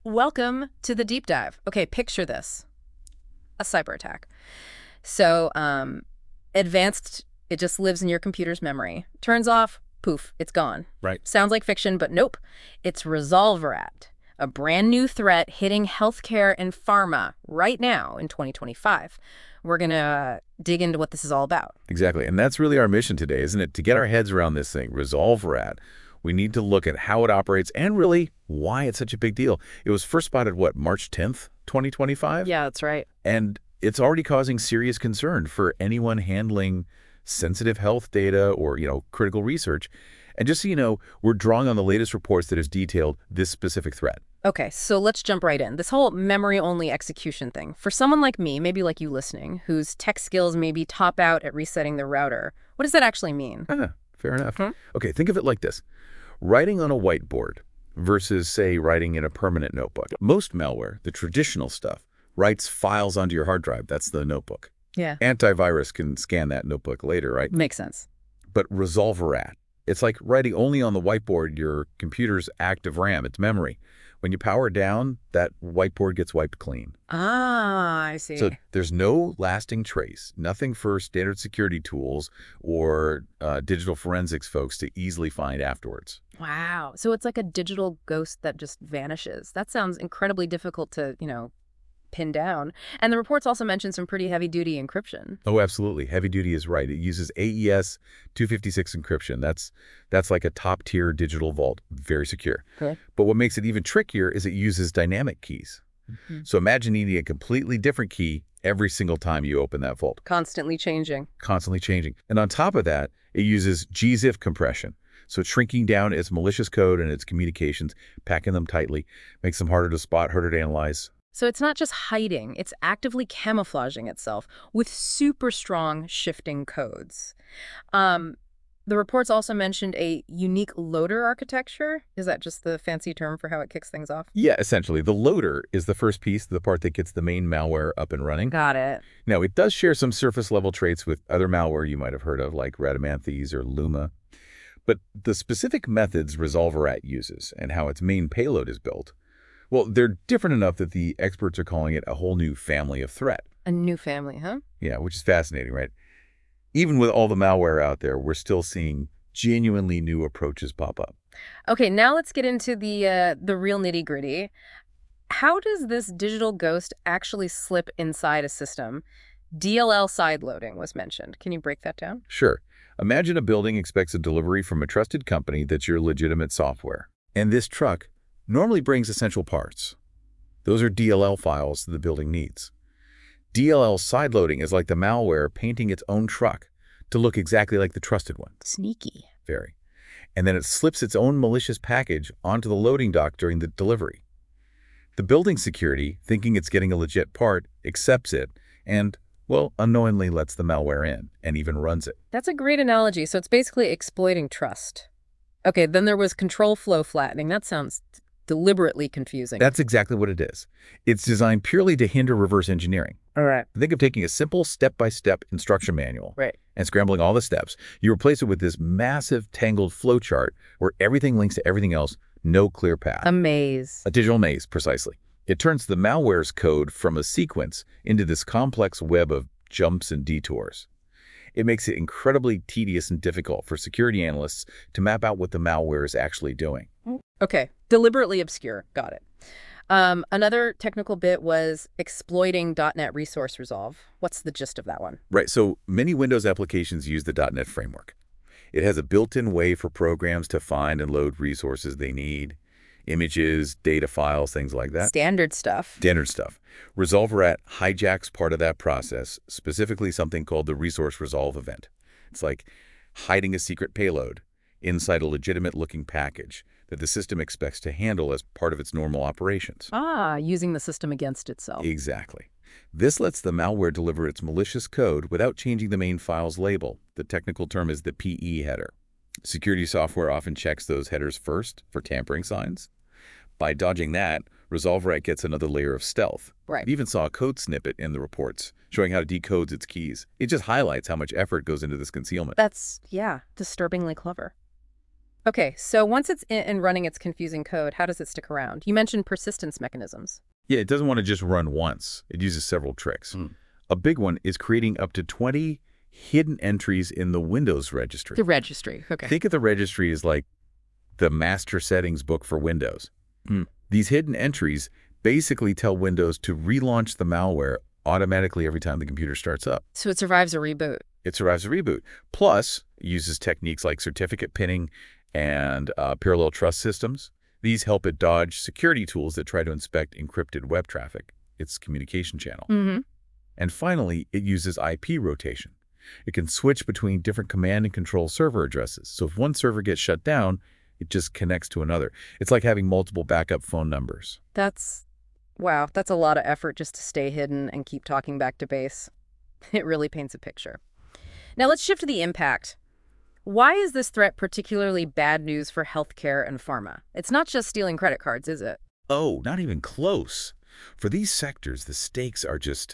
Welcome to the deep dive. Okay, picture this. A cyber attack. So, advanced, it just lives in your computer's memory. Turns off, poof, it's gone. Right. Sounds like fiction, but nope. It's Resolverat, a brand new threat hitting healthcare and pharma right now in 2025. We're going to dig into what this is all about. Exactly. And that's really our mission today, isn't it? To get our heads around this thing, Resolve Rat, we need to look at how it operates and really why it's such a big deal. It was first spotted, what, March 10th, 2025? Yeah, that's right. And it's already causing serious concern for anyone handling sensitive health data or, critical research. And just so you know, we're drawing on the latest reports that has detailed this specific threat. Okay, so let's jump right in. This whole memory-only execution thing. For someone like me, maybe like you listening, whose tech skills maybe top out at resetting the router, what does that actually mean? Fair enough. Okay, think of it like this. Writing on a whiteboard versus, say, writing in a permanent notebook. Most malware, the traditional stuff, writes files onto your hard drive. That's the notebook. Yeah. Antivirus can scan that notebook later, right? Makes sense. But Resolverat, it's like writing only on the whiteboard your computer's active RAM, its memory. When you power it down, that whiteboard gets wiped clean. Ah, I see. So there's no lasting trace, nothing for standard security tools or digital forensics folks to easily find afterwards. Wow. So it's like a digital ghost that just vanishes. That sounds incredibly difficult to, pin down. And the reports also mention some pretty heavy-duty encryption. Oh, absolutely. Heavy duty is right. It uses AES 256 encryption. That's like a top-tier digital vault, very secure. Okay. But what makes it even trickier is it uses dynamic keys. So imagine needing a completely different key every single time you open that vault. Constantly changing. Constantly changing. And on top of that, it uses gzip compression. So it's shrinking down its malicious code and its communications, packing them tightly, makes them harder to spot, harder to analyze. So it's not just hiding, it's actively camouflaging itself with super strong shifting codes. The reports also mentioned a unique loader architecture. Is that just the fancy term for how it kicks things off? Yeah, essentially. The loader is the first piece, the part that gets the main malware up and running. Got it. Now, it does share some surface-level traits with other malware you might have heard of, like Radamanthys or Luma. But the specific methods Resolverat uses and how its main payload is built, well, they're different enough that the experts are calling it a whole new family of threat. A new family, huh? Yeah, which is fascinating, right? Even with all the malware out there, we're still seeing genuinely new approaches pop up. Okay, now let's get into the real nitty-gritty. How does this digital ghost actually slip inside a system? DLL sideloading was mentioned. Can you break that down? Sure. Imagine a building expects a delivery from a trusted company that's your legitimate software. And this truck normally brings essential parts. Those are DLL files the building needs. DLL sideloading is like the malware painting its own truck to look exactly like the trusted one. Sneaky. Very. And then it slips its own malicious package onto the loading dock during the delivery. The building security, thinking it's getting a legit part, accepts it and, well, unknowingly lets the malware in and even runs it. That's a great analogy. So it's basically exploiting trust. Okay, then there was control flow flattening. That sounds deliberately confusing. That's exactly what it is. It's designed purely to hinder reverse engineering. All right. Think of taking a simple step-by-step instruction manual Right. and scrambling all the steps. You replace it with this massive tangled flowchart where everything links to everything else, no clear path. A maze. A digital maze, precisely. It turns the malware's code from a sequence into this complex web of jumps and detours. It makes it incredibly tedious and difficult for security analysts to map out what the malware is actually doing. Okay, deliberately obscure. Got it. Another technical bit was exploiting .NET Resource Resolve. What's the gist of that one? Right, so many Windows applications use the .NET framework. It has a built-in way for programs to find and load resources they need, images, data files, things like that. Standard stuff. Standard stuff. Resolverat hijacks part of that process, specifically something called the resource resolve event. It's like hiding a secret payload inside a legitimate-looking package that the system expects to handle as part of its normal operations. Ah, using the system against itself. Exactly. This lets the malware deliver its malicious code without changing the main file's label. The technical term is the PE header. Security software often checks those headers first for tampering signs. By dodging that, Resolverat gets another layer of stealth. Right. We even saw a code snippet in the reports showing how it decodes its keys. It just highlights how much effort goes into this concealment. That's, yeah, disturbingly clever. Okay, so once it's in and running its confusing code, how does it stick around? You mentioned persistence mechanisms. Yeah, it doesn't want to just run once. It uses several tricks. Mm. A big one is creating up to 20 hidden entries in the Windows registry. The registry, okay. Think of the registry as like the master settings book for Windows. Mm. These hidden entries basically tell Windows to relaunch the malware automatically every time the computer starts up. So it survives a reboot. It survives a reboot. Plus, it uses techniques like certificate pinning and parallel trust systems. These help it dodge security tools that try to inspect encrypted web traffic, its communication channel. Mm-hmm. And finally, it uses IP rotation. It can switch between different command and control server addresses. So if one server gets shut down, it just connects to another. It's like having multiple backup phone numbers. Wow, that's a lot of effort just to stay hidden and keep talking back to base. It really paints a picture. Now let's shift to the impact. Why is this threat particularly bad news for healthcare and pharma? It's not just stealing credit cards, is it? Oh, not even close. For these sectors, the stakes are just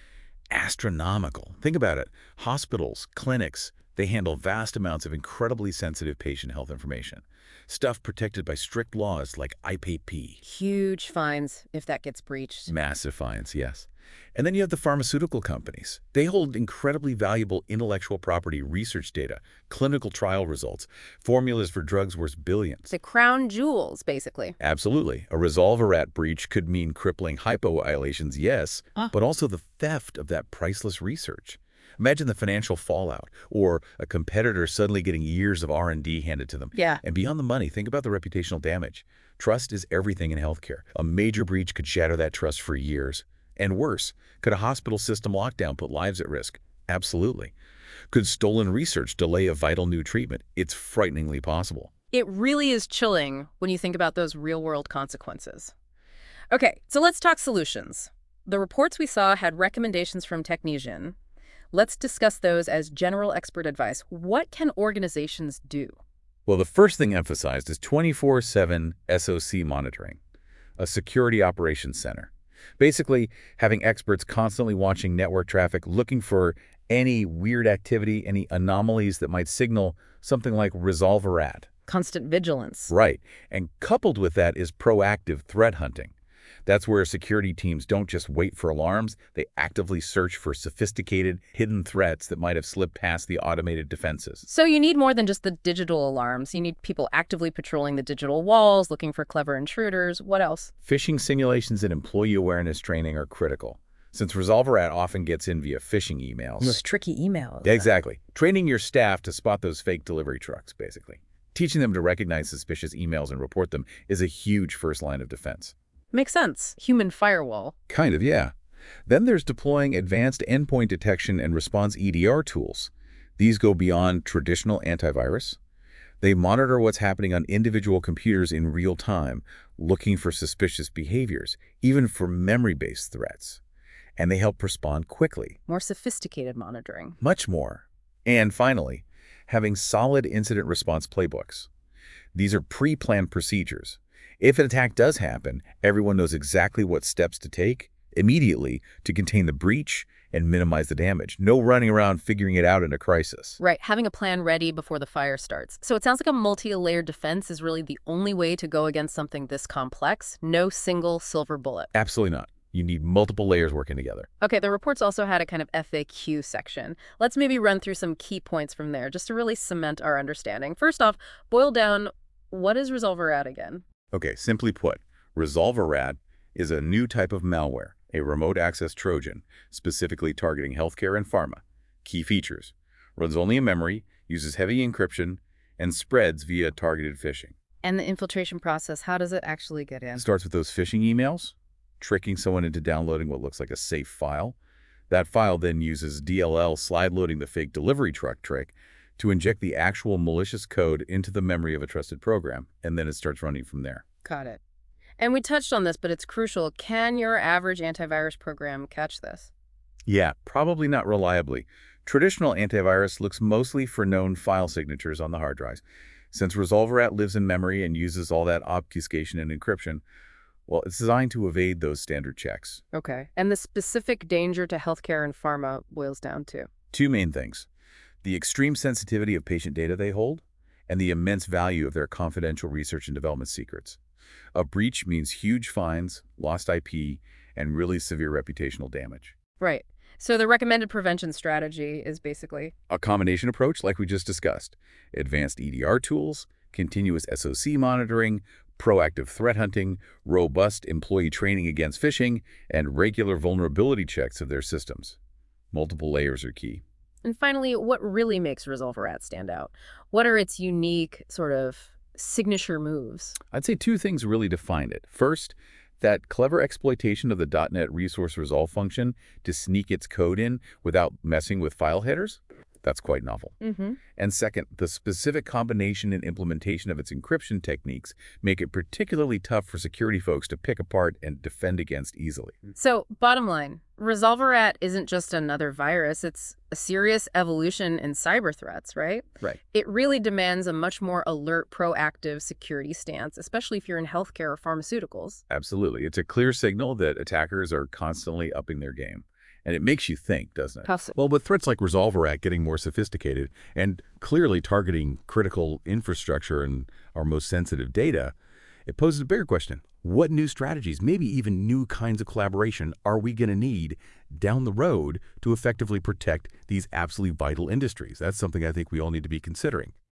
astronomical. Think about it. Hospitals, clinics, they handle vast amounts of incredibly sensitive patient health information. Stuff protected by strict laws like IPAP. Huge fines if that gets breached. Massive fines, yes. And then you have the pharmaceutical companies. They hold incredibly valuable intellectual property research data, clinical trial results, formulas for drugs worth billions. The crown jewels, basically. Absolutely. A Resolverat breach could mean crippling hypo violations, yes, but also the theft of that priceless research. Imagine the financial fallout, or a competitor suddenly getting years of R&D handed to them. Yeah. And beyond the money, think about the reputational damage. Trust is everything in healthcare. A major breach could shatter that trust for years. And worse, could a hospital system lockdown put lives at risk? Absolutely. Could stolen research delay a vital new treatment? It's frighteningly possible. It really is chilling when you think about those real-world consequences. Okay, so let's talk solutions. The reports we saw had recommendations from Technesian. Let's discuss those as general expert advice. What can organizations do? Well, the first thing emphasized is 24/7 SOC monitoring, a security operations center. Basically, having experts constantly watching network traffic, looking for any weird activity, any anomalies that might signal something like Resolverat. Constant vigilance. Right. And coupled with that is proactive threat hunting. That's where security teams don't just wait for alarms, they actively search for sophisticated, hidden threats that might have slipped past the automated defenses. So you need more than just the digital alarms. You need people actively patrolling the digital walls, looking for clever intruders. What else? Phishing simulations and employee awareness training are critical, since Resolverat often gets in via phishing emails. Those tricky emails. Exactly. Training your staff to spot those fake delivery trucks, basically. Teaching them to recognize suspicious emails and report them is a huge first line of defense. Makes sense. Human firewall. Kind of, yeah. Then there's deploying advanced endpoint detection and response EDR tools. These go beyond traditional antivirus. They monitor what's happening on individual computers in real time, looking for suspicious behaviors, even for memory-based threats. And they help respond quickly. More sophisticated monitoring. Much more. And finally, having solid incident response playbooks. These are pre-planned procedures. If an attack does happen, everyone knows exactly what steps to take immediately to contain the breach and minimize the damage. No running around figuring it out in a crisis. Right, having a plan ready before the fire starts. So it sounds like a multi-layered defense is really the only way to go against something this complex. No single silver bullet. Absolutely not. You need multiple layers working together. Okay, the reports also had a kind of FAQ section. Let's maybe run through some key points from there just to really cement our understanding. First off, boil down, what is Resolverat again? Okay, simply put, Resolverat is a new type of malware, a remote access Trojan, specifically targeting healthcare and pharma. Key features: runs only in memory, uses heavy encryption, and spreads via targeted phishing. And the infiltration process, how does it actually get in? Starts with those phishing emails, tricking someone into downloading what looks like a safe file. That file then uses DLL slide loading the fake delivery truck trick to inject the actual malicious code into the memory of a trusted program, and then it starts running from there. Got it. And we touched on this, but it's crucial. Can your average antivirus program catch this? Yeah, probably not reliably. Traditional antivirus looks mostly for known file signatures on the hard drives. Since Resolverat lives in memory and uses all that obfuscation and encryption, well, it's designed to evade those standard checks. Okay. And the specific danger to healthcare and pharma boils down to? Two main things: the extreme sensitivity of patient data they hold, and the immense value of their confidential research and development secrets. A breach means huge fines, lost IP, and really severe reputational damage. Right. So the recommended prevention strategy is basically... A combination approach like we just discussed: advanced EDR tools, continuous SOC monitoring, proactive threat hunting, robust employee training against phishing, and regular vulnerability checks of their systems. Multiple layers are key. And finally, what really makes ResolveRat stand out? What are its unique sort of signature moves? I'd say two things really define it. First, that clever exploitation of the .NET Resource Resolve function to sneak its code in without messing with file headers. That's quite novel. And second, the specific combination and implementation of its encryption techniques make it particularly tough for security folks to pick apart and defend against easily. So, bottom line, ResolveRat isn't just another virus, it's a serious evolution in cyber threats, right? Right. It really demands a much more alert, proactive security stance, especially if you're in healthcare or pharmaceuticals. Absolutely. It's a clear signal that attackers are constantly upping their game. And it makes you think, doesn't it? Well, with threats like ResolveRat getting more sophisticated and clearly targeting critical infrastructure and our most sensitive data, it poses a bigger question. What new strategies, maybe even new kinds of collaboration, are we going to need down the road to effectively protect these absolutely vital industries? That's something I think we all need to be considering.